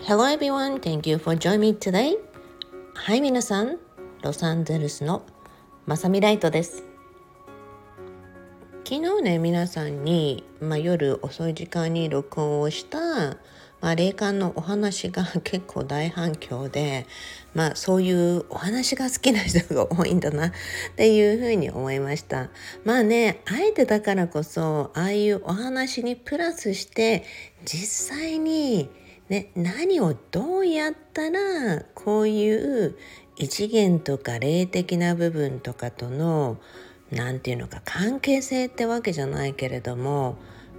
Hello everyone, thank you for joining me today. はい、皆さん、ロサンゼルスのまさみライトです。昨日ね、皆さんに、夜遅い時間に録音をした、霊感のお話が結構大反響で、そういうお話が好きな人が多いんだなっていうふうに思いました。あえてだからこそ、ああいうお話にプラスして、実際に何をどうやったらこういう異次元とか霊的な部分とかとのなんていうのか関係性ってわけじゃないけれども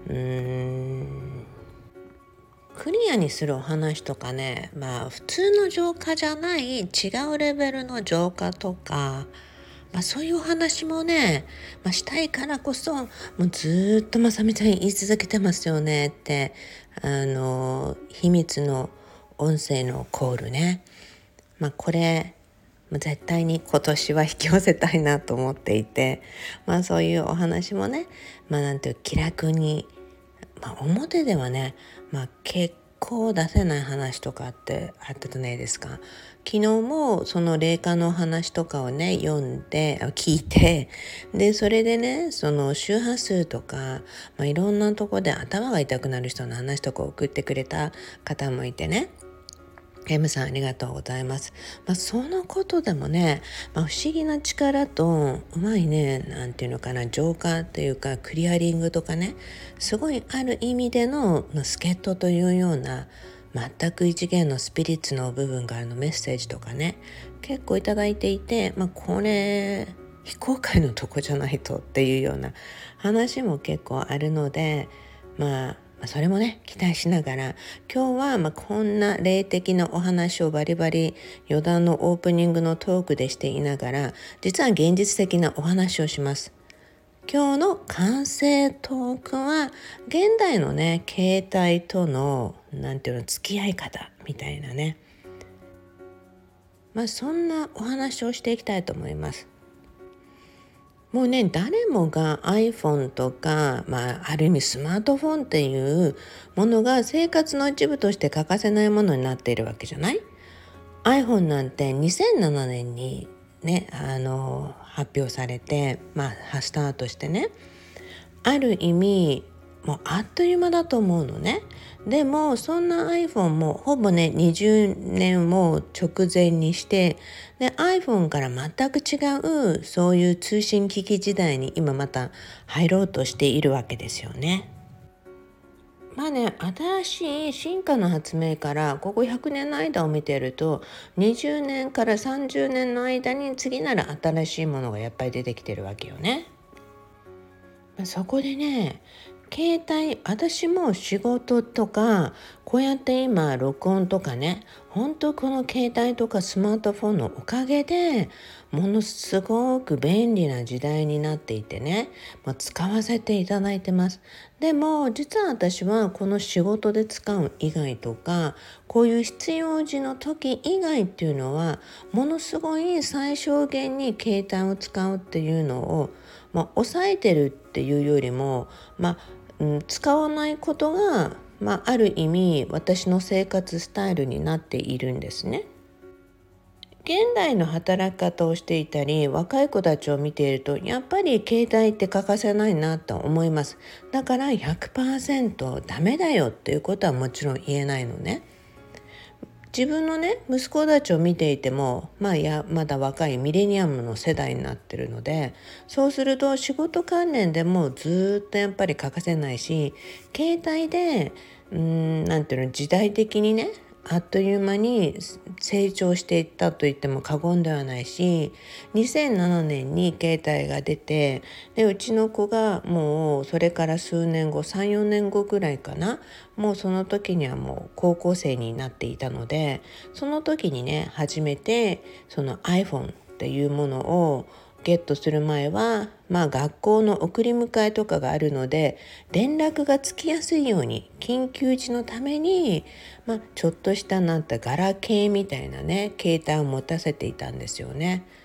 クリアにするお話とかね、普通の浄化じゃない違うレベルの浄化とか、そういうお話もね、したいからこそもうずっとまさみちゃん言い続けてますよねって秘密の音声のコールね、これ絶対に今年は引き寄せたいなと思っていて、そういうお話もね、なんていう気楽に、表ではね、結構出せない話とかってあったじゃないですか。昨日もその霊感の話とかをね聞いて、でそれでねその周波数とか、いろんなとこで頭が痛くなる人の話とかを送ってくれた方もいてね、M さんありがとうございます。そのことでもね、不思議な力とうまいね、なんていうのかな、浄化っていうかクリアリングとかね、すごいある意味での助っ人というような全く異次元のスピリッツの部分からのメッセージとかね、結構いただいていて、これ非公開のとこじゃないとっていうような話も結構あるので、それもね期待しながら、今日はこんな霊的なお話をバリバリ余談のオープニングのトークでしていながら、実は現実的なお話をします。今日の完成トークは現代のね携帯とのなんていうの付き合い方みたいなね、そんなお話をしていきたいと思います。もうね、誰もが iPhone とか、ある意味スマートフォンっていうものが生活の一部として欠かせないものになっているわけじゃない？ iPhone なんて2007年にね、発表されて、スタートしてね、ある意味もうあっという間だと思うのね。でもそんな iPhone もほぼね20年を直前にして、で iPhone から全く違うそういう通信機器時代に今また入ろうとしているわけですよね。新しい進化の発明からここ100年の間を見ていると、20年から30年の間に次なる新しいものがやっぱり出てきてるわけよね。そこでね、携帯、私も仕事とかこうやって今録音とかね、本当この携帯とかスマートフォンのおかげでものすごく便利な時代になっていてね、使わせていただいてます。でも実は私はこの仕事で使う以外とか、こういう必要時の時以外っていうのはものすごい最小限に携帯を使うっていうのを抑えてるっていうよりも、使わないことが、ある意味私の生活スタイルになっているんですね。現代の働き方をしていたり若い子たちを見ていると、やっぱり携帯って欠かせないなと思います。だから100% ダメだよっていうことはもちろん言えないのね。自分のね息子たちを見ていても、まだ若いミレニアムの世代になってるので、そうすると仕事関連でもずっとやっぱり欠かせないし、携帯でなんていうの、時代的にねあっという間に成長していったと言っても過言ではないし、2007年に携帯が出て、でうちの子がもうそれから数年後、3、4年後ぐらいかな、もうその時にはもう高校生になっていたので、その時にね初めてその iPhone っていうものをゲットする前は、学校の送り迎えとかがあるので連絡がつきやすいように緊急時のために、ちょっとしたなんてガラケーみたいなね携帯を持たせていたんですよね。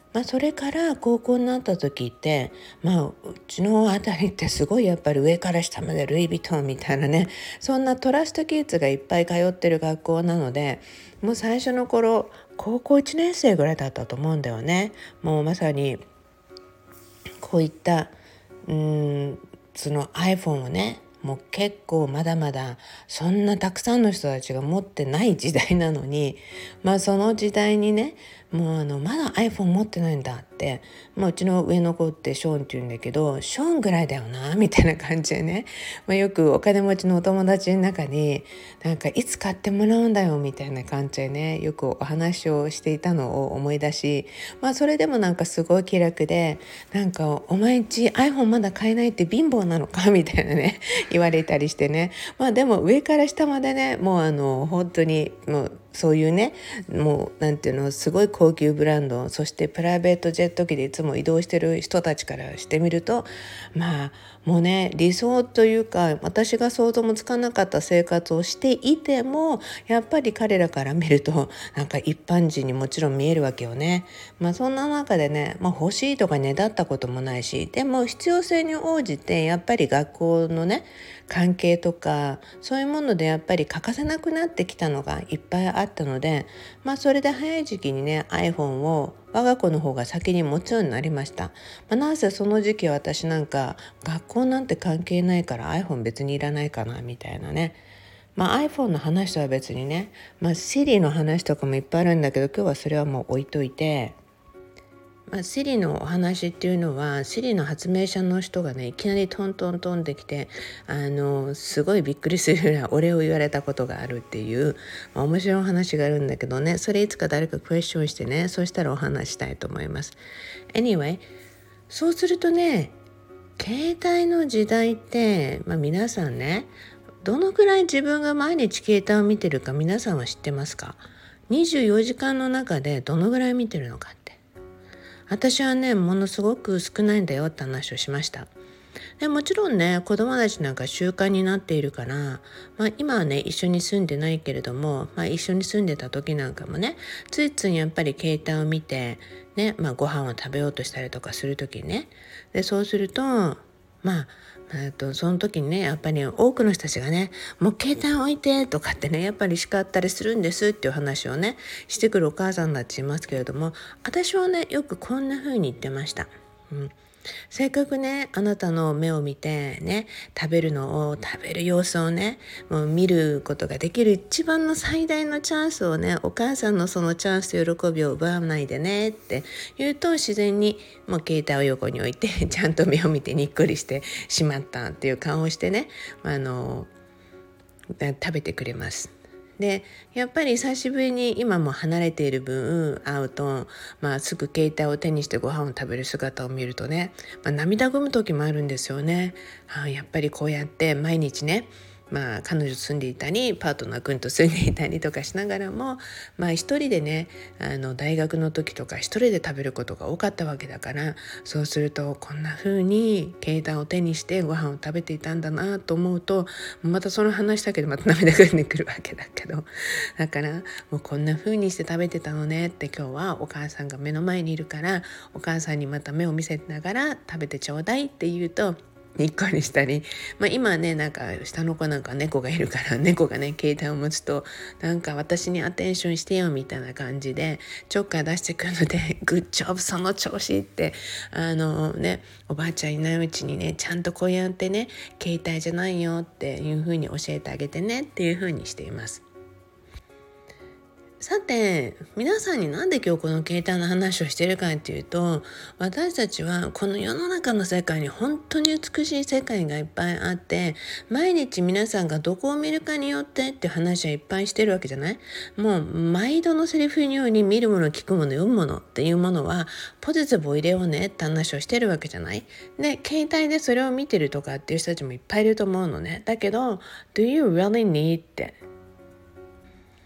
それから高校になった時って、うちのあたりってすごいやっぱり上から下までルイ・ヴィトンみたいなね、そんなトラストキッズがいっぱい通ってる学校なので、もう最初の頃高校1年生ぐらいだったと思うんだよね。もうまさにこういったその iPhone をね、もう結構まだまだそんなたくさんの人たちが持ってない時代なのに、その時代にね、もうまだ iPhone 持ってないんだって、うちの上の子ってショーンって言うんだけど、ショーンぐらいだよなみたいな感じでね、よくお金持ちのお友達の中になんかいつ買ってもらうんだよみたいな感じでね、よくお話をしていたのを思い出し、それでもなんかすごい気楽で、なんかお前んち iPhone まだ買えないって貧乏なのかみたいなね言われたりしてね。でも上から下までね、もう本当にもうそういうね、もうなんていうの、すごい高級ブランド、そしてプライベートジェット機でいつも移動してる人たちからしてみると、もうね、理想というか私が想像もつかなかった生活をしていても、やっぱり彼らから見るとなんか一般人にもちろん見えるわけよね。そんな中でね、欲しいとかねだったこともないし、でも必要性に応じてやっぱり学校のね関係とかそういうものでやっぱり欠かせなくなってきたのがいっぱいあったので、それで早い時期にね iPhone を我が子の方が先に持つようになりました。なぜその時期私なんか学校なんて関係ないから iPhone 別にいらないかなみたいなね。iPhone の話とは別にね、Siri の話とかもいっぱいあるんだけど、今日はそれはもう置いといて、Siri のお話っていうのは、Siri の発明者の人がねいきなりトントントンってきて、すごいびっくりするぐらいお礼を言われたことがあるっていう、面白い話があるんだけどね、それいつか誰かクエスチョンしてね、そうしたらお話したいと思います。 Anyway、 そうするとね、携帯の時代って、皆さんね、どのくらい自分が毎日携帯を見てるか皆さんは知ってますか？24時間の中でどのぐらい見てるのかって。私はね、ものすごく少ないんだよって話をしました。でもちろんね、子供たちなんか習慣になっているから、今はね一緒に住んでないけれども、一緒に住んでた時なんかもね、ついついやっぱり携帯を見てね、ご飯を食べようとしたりとかする時にね、でそうするとその時にね、やっぱり多くの人たちがね、もう携帯置いてとかってね、やっぱり叱ったりするんですっていう話をねしてくるお母さんたちいますけれども、私はねよくこんな風に言ってました。せっかくねあなたの目を見てね、食べる様子をね、もう見ることができる一番の最大のチャンスをね、お母さんのそのチャンスと喜びを奪わないでねって言うと、自然にもう携帯を横に置いてちゃんと目を見てにっこりしてしまったっていう顔をしてね、食べてくれます。でやっぱり久しぶりに今も離れている分会うと、すぐ携帯を手にしてご飯を食べる姿を見るとね、涙ぐむ時もあるんですよね。やっぱりこうやって毎日ね、彼女住んでいたりパートナー君と住んでいたりとかしながらも、一人でね大学の時とか一人で食べることが多かったわけだから、そうするとこんな風に携帯を手にしてご飯を食べていたんだなと思うと、またその話だけでまた涙が出てくるわけだけど、だからもうこんな風にして食べてたのねって、今日はお母さんが目の前にいるからお母さんにまた目を見せながら食べてちょうだいって言うとにっこりしたり、今ねなんか下の子なんか猫がいるから、猫がね携帯を持つとなんか私にアテンションしてよみたいな感じでちょっかい出してくるのでグッジョブその調子っておばあちゃんいないうちにねちゃんとこうやってね携帯じゃないよっていう風に教えてあげてねっていう風にしています。さて皆さんになんで今日この携帯の話をしているかっていうと、私たちはこの世の中の世界に本当に美しい世界がいっぱいあって、毎日皆さんがどこを見るかによってって話はいっぱいしてるわけじゃない。もう毎度のセリフのように見るもの聞くもの読むものっていうものはポジティブを入れようねって話をしてるわけじゃない。で携帯でそれを見てるとかっていう人たちもいっぱいいると思うのね。だけど Do you really need って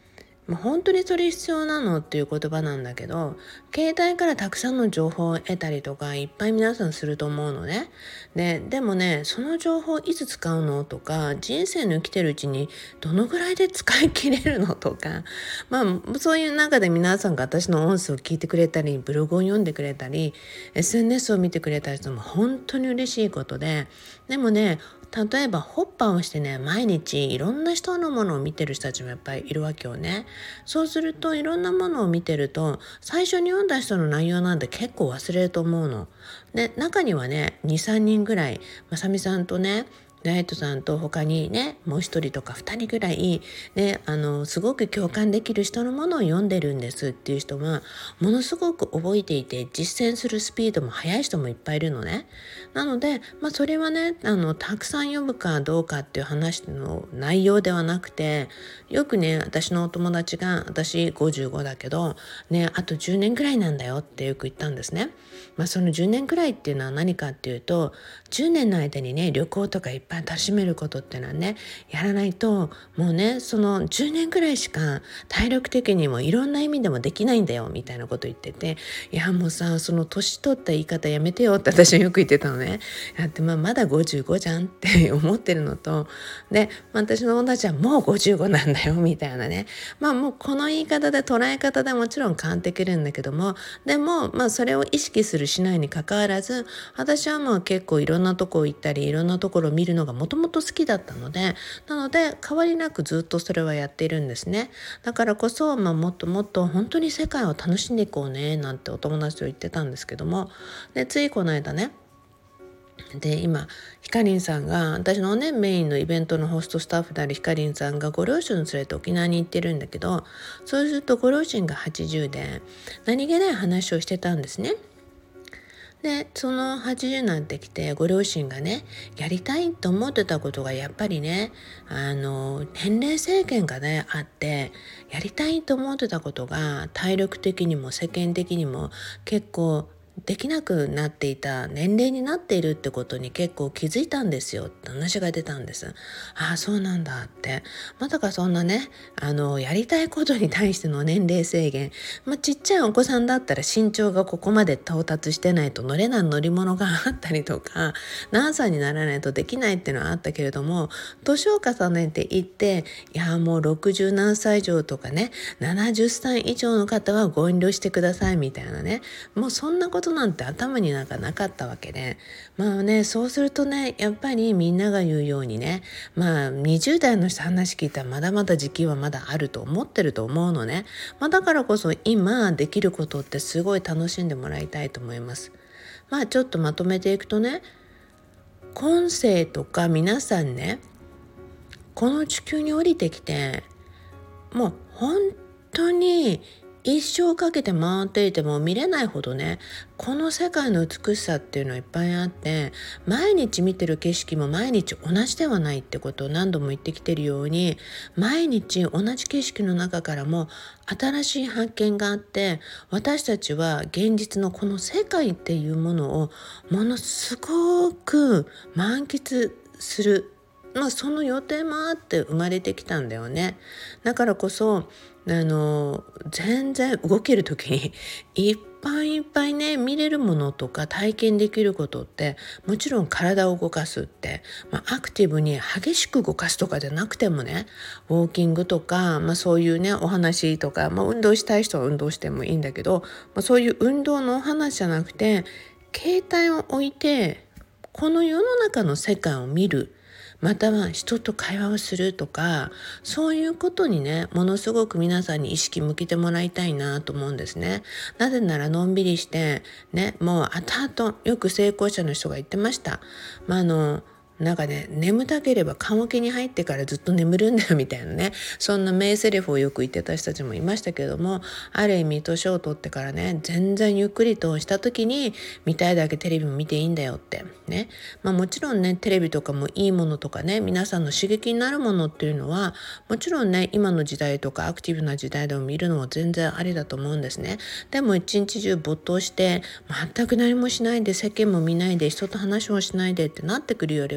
本当にそれ必要なのっていう言葉なんだけど、携帯からたくさんの情報を得たりとかいっぱい皆さんすると思うのね。でもね、その情報いつ使うのとか、人生の生きてるうちにどのぐらいで使い切れるのとか、そういう中で皆さんが私の音声を聞いてくれたり、ブログを読んでくれたり、SNS を見てくれたりするのも本当に嬉しいことで、でもね、例えばホッパーをしてね、毎日いろんな人のものを見てる人たちもやっぱりいるわけよね。そうするといろんなものを見てると、最初に読んだ人の内容なんて結構忘れると思うの。で、中にはね、2、3人ぐらい、まさみさんとね、ライトさんと他にね、もう一人とか二人ぐらい、ね、すごく共感できる人のものを読んでるんですっていう人は、ものすごく覚えていて、実践するスピードも速い人もいっぱいいるのね。なので、それはね、たくさん読むかどうかっていう話の内容ではなくて、よくね、私のお友達が、私55だけど、ね、あと10年ぐらいなんだよってよく言ったんですね。その10年くらいっていうのは何かっていうと、10年の間にね、旅行とかいっぱい楽しめることっていうのはね、やらないと、もうね、その10年くらいしか体力的にもいろんな意味でもできないんだよみたいなこと言ってて、いやもうさ、その年取った言い方やめてよって私はよく言ってたのね。だってまだ55じゃんって思ってるのと、で、私の友達はもう55なんだよみたいなね。もうこの言い方で捉え方でもちろん変わってくるんだけども、でもそれを意識するしないにかかわらず、私は結構いろんなとこ行ったりいろんなところを見るのがもともと好きだったので、なので変わりなくずっとそれはやっているんですね。だからこそ、もっともっと本当に世界を楽しんでいこうねなんてお友達と言ってたんですけども、でついこの間ね、で今ひかりんさんが、私のねメインのイベントのホストスタッフであるひかりんさんがご両親を連れて沖縄に行ってるんだけど、そうするとご両親が80で何気ない話をしてたんですね。でその80になってきて、ご両親がねやりたいと思ってたことがやっぱりね、年齢制限がねあって、やりたいと思ってたことが体力的にも世間的にも結構できなくなっていた年齢になっているってことに結構気づいたんですよって話が出たんです。ああそうなんだって。まさかそんなね、やりたいことに対しての年齢制限、ちっちゃいお子さんだったら身長がここまで到達してないと乗れない乗り物があったりとか、何歳にならないとできないっていうのはあったけれども、年を重ねていって、いやもう60何歳以上とかね、70歳以上の方はご遠慮してくださいみたいなね、もうそんなことなんて頭になかったわけで、そうするとね、やっぱりみんなが言うようにね、20代の人話聞いたらまだまだ時期はまだあると思ってると思うのね。だからこそ今できることってすごい楽しんでもらいたいと思います。ちょっとまとめていくとね、今世とか皆さんね、この地球に降りてきて、もう本当に一生かけて回っていても見れないほどね、この世界の美しさっていうのはいっぱいあって、毎日見てる景色も毎日同じではないってことを何度も言ってきてるように、毎日同じ景色の中からも新しい発見があって、私たちは現実のこの世界っていうものをものすごく満喫する、その予定もあって生まれてきたんだよね。だからこそ全然動ける時にいっぱいいっぱいね、見れるものとか体験できることって、もちろん体を動かすって、アクティブに激しく動かすとかじゃなくてもね、ウォーキングとか、そういうねお話とか、運動したい人は運動してもいいんだけど、そういう運動のお話じゃなくて、携帯を置いてこの世の中の世界を見る、または人と会話をするとか、そういうことにね、ものすごく皆さんに意識向けてもらいたいなと思うんですね。なぜならのんびりしてね、もう後々よく成功者の人が言ってました。なんかね、眠たければ棺桶に入ってからずっと眠るんだよみたいなね、そんな名セリフをよく言ってた人たちもいましたけども、ある意味年を取ってからね、全然ゆっくりとした時に見たいだけテレビも見ていいんだよってね。もちろんね、テレビとかもいいものとかね、皆さんの刺激になるものっていうのはもちろんね、今の時代とかアクティブな時代でも見るのは全然ありだと思うんですね。でも一日中没頭して全く何もしないで、世間も見ないで、人と話もしないでってなってくるよりは、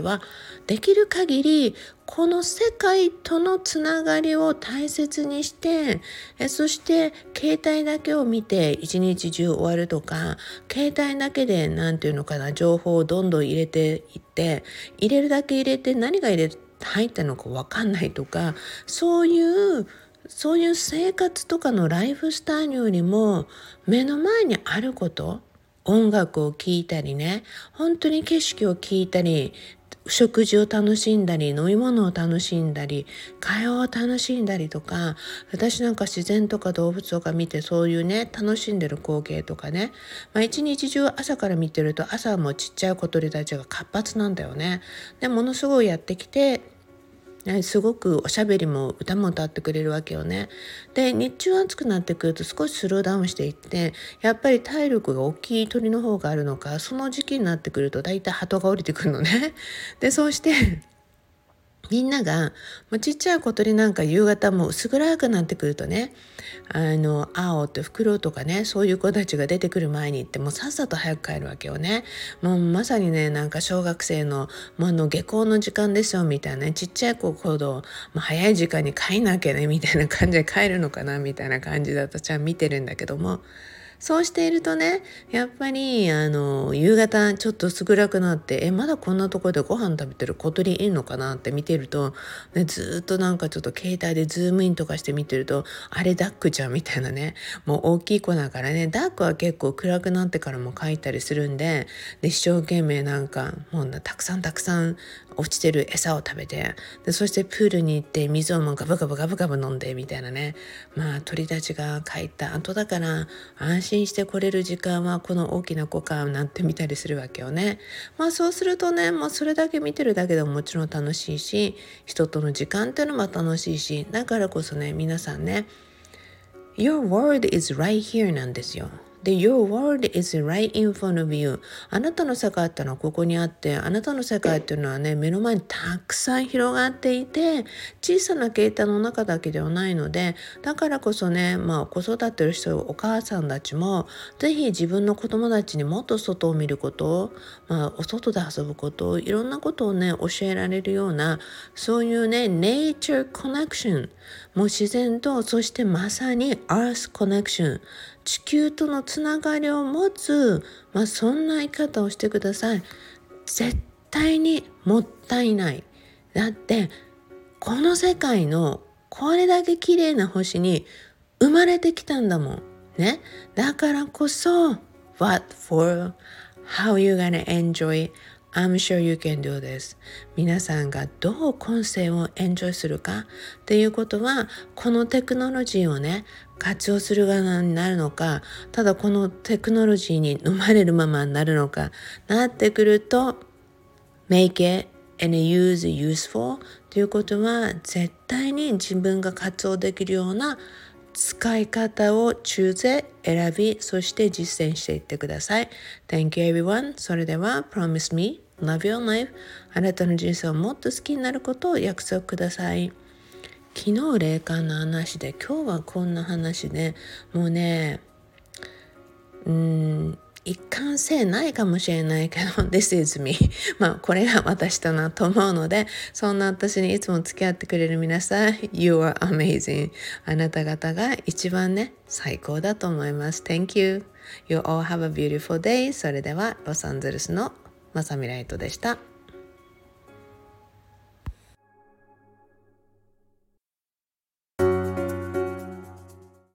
はできる限りこの世界とのつながりを大切にして、そして携帯だけを見て一日中終わるとか、携帯だけで情報をどんどん入れていって、入れるだけ入れて何が入ったのか分かんないとか、そういう生活とかのライフスタイルよりも目の前にあること、音楽を聴いたりね、本当に景色を聴いたり、食事を楽しんだり、飲み物を楽しんだり、会話を楽しんだりとか、私なんか自然とか動物とか見てそういうね、楽しんでる光景とかね、一日中朝から見てると、朝はもうちっちゃい小鳥たちが活発なんだよね。で、ものすごいやってきて、すごくおしゃべりも歌も歌ってくれるわけよね。で、日中暑くなってくると少しスローダウンしていって、やっぱり体力が大きい鳥の方があるのか、その時期になってくるとだいたい鳩が降りてくるのね。で、そうしてみんなが、ちっちゃい小鳥なんか夕方も薄暗くなってくるとね、青ってフクロウとかね、そういう子たちが出てくる前に行ってもうさっさと早く帰るわけよね。もうまさにね、なんか小学生の下校の時間ですよみたいなね、ちっちゃい子ほど、早い時間に帰んなきゃねみたいな感じで帰るのかなみたいな感じだとちゃん見てるんだけども、そうしているとね、やっぱり夕方ちょっと薄暗くなって、まだこんなところでご飯食べてる小鳥いるのかなって見てると、ね、ずっとなんかちょっと携帯でズームインとかして見てると、あれダックちゃんみたいなね、もう大きい子だからね、ダックは結構暗くなってからも帰ったりするんで、一生懸命なんかもうたくさん落ちてる餌を食べて、でそしてプールに行って水をもガブガブ飲んでみたいなね、鳥たちが帰った後だから安心して来れる時間はこの大きな子かなんて見たりするわけよね。そうするとね、もうそれだけ見てるだけでももちろん楽しいし、人との時間っていうのも楽しいし、だからこそね、皆さんね、Your world is right here なんですよ。で、Your world is right in front of you。あなたの世界ってのはここにあって、あなたの世界っていうのはね、目の前にたくさん広がっていて、小さな携帯の中だけではないので、だからこそね、子育てる人、お母さんたちも、ぜひ自分の子供たちにもっと外を見ることを、お外で遊ぶことを、いろんなことをね、教えられるような、そういうね、nature connection、もう自然と、そしてまさに Earth connection、地球とのつながりを持つ、そんな生き方をしてください。絶対にもったいない。だってこの世界のこれだけ綺麗な星に生まれてきたんだもんね。だからこそ What for? How you gonna enjoy? I'm sure you can do this. 皆さんがどう今世をエンジョイするかっていうことは、このテクノロジーをね、活用する側になるのか、ただこのテクノロジーに飲まれるままになるのか、なってくると make it and use useful ということは、絶対に自分が活用できるような使い方を選び、そして実践していってください。Thank you everyone. それでは Promise me, love your life. あなたの人生をもっと好きになることを約束ください。昨日霊感の話で、今日はこんな話で、もうね、一貫性ないかもしれないけどThis is me これが私だなと思うので、そんな私にいつも付き合ってくれる皆さん You are amazing。 あなた方が一番ね、最高だと思います。 Thank you. You all have a beautiful day。 それではロサンゼルスのまさみライトでした。